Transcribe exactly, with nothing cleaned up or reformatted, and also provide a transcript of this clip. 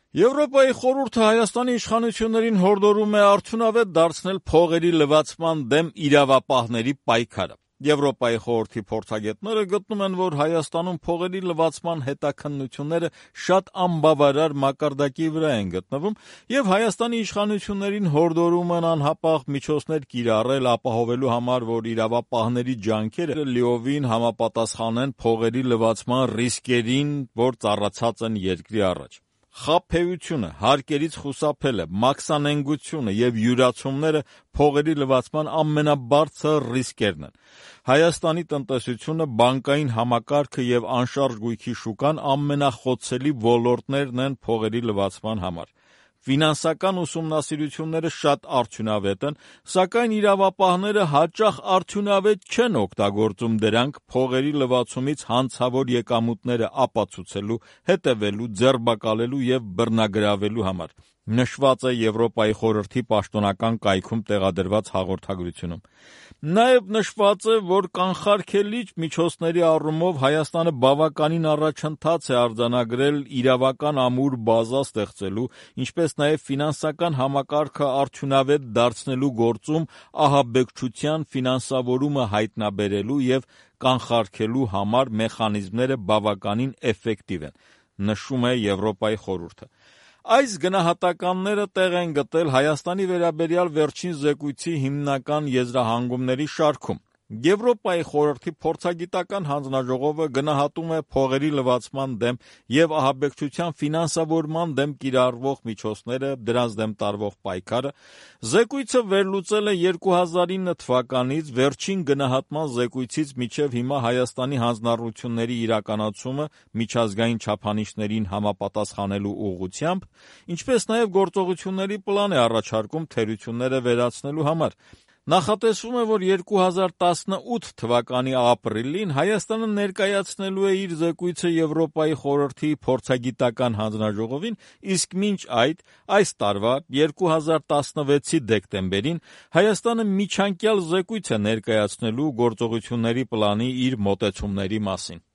Եվրոպայի խորհուրդը Հայաստանի իշխանություններին հորդորում է արդյունավետ դարձնել փողերի լվացման դեմ իրավապահների պայքարը։ Եվրոպայի խորհրդի փորձագետները գտնում են, որ Հայաստանում փողերի լվացման հետաքննությունները շատ անբավարար մակարդակի վրա են գտնվում եւ Հայաստանի իշխանություններին հորդորում են անհապաղ միջոցներ կիրառել ապահովելու համար, որ իրավապահների ջանքերը լիովին համապատասխանեն փողերի լվացման ռիսկերին, որ ծառացած են երկրի առաջ։ Խաբեությունը, հարկերից խուսափելը, մաքսանենգությունը եւ յուրացումները փողերի լվացման ամենաբարձր ռիսկերն են։ Հայաստանի տնտեսությունը, բանկային համակարգը եւ անշարժ գույքի շուկան ամենախոցելի ոլորտներն են փողերի լվացման համար։ Ֆինանսական ուսումնասիրությունները շատ արդյունավետ են, սակայն իրավապահները հաճախ արդյունավետ չեն օգտագործում դրանք փողերի լվացումից հանցավոր եկամուտները ապացուցելու, հետևելու, ձերբակալելու եւ բռնագրավելու համար։ Նշված է Եվրոպայի խորհրդի պաշտոնական կայքում տեղադրված հաղորդագրությունում։ Նաև նշված է, որ կանխարգելիչ միջոցների առումով Հայաստանը բավականին առաջընթաց է արձանագրել իրավական ամուր բազա ստեղծելու, ինչպես նաև ֆինանսական համակարգը արդյունավետ դարձնելու գործում ահաբեկչության ֆինանսավորումը հայտնաբերելու եւ կանխարգելելու համար մեխանիզմները բավականին էֆեկտիվ են, նշում է Եվրոպայի խորհուրդը։ Այս գնահատականները տեղ են գտել Հայաստանի վերաբերյալ վերջին զեկույցի հիմնական եզրահանգումների շարքում։ Եվրոպայի խորհրդի փորձագիտական հանձնաժողովը գնահատում է փողերի լվացման դեմ եւ ահաբեկչության ֆինանսավորման դեմ կիրառվող միջոցները, դրանց դեմ տարվող պայքարը։ Զեկույցը վերլուծել է երկու հազար ինը թվականից վերջին գնահատման զեկույցից մինչև հիմա Հայաստանի հանձնառությունների իրականացումը միջազգային չափանիշներին համապատասխանելու ուղղությամբ, ինչպես նաև գործողությունների պլան է առաջարկում թերությունները վերացնելու համար։ Նախատեսվում է, որ երկու հազար տասնութ թվականի ապրիլին Հայաստանը ներկայացնելու է իր զեկույցը Եվրոպայի խորհրդի փորձագիտական հանձնաժողովին, իսկ մինչ այդ, այս տարվա երկու հազար տասնվեցի դեկտեմբերին Հայաստանը միջանկյալ զեկույց է ներկայացնելու գործողությունների պլանի իր մոտեցումների մասին։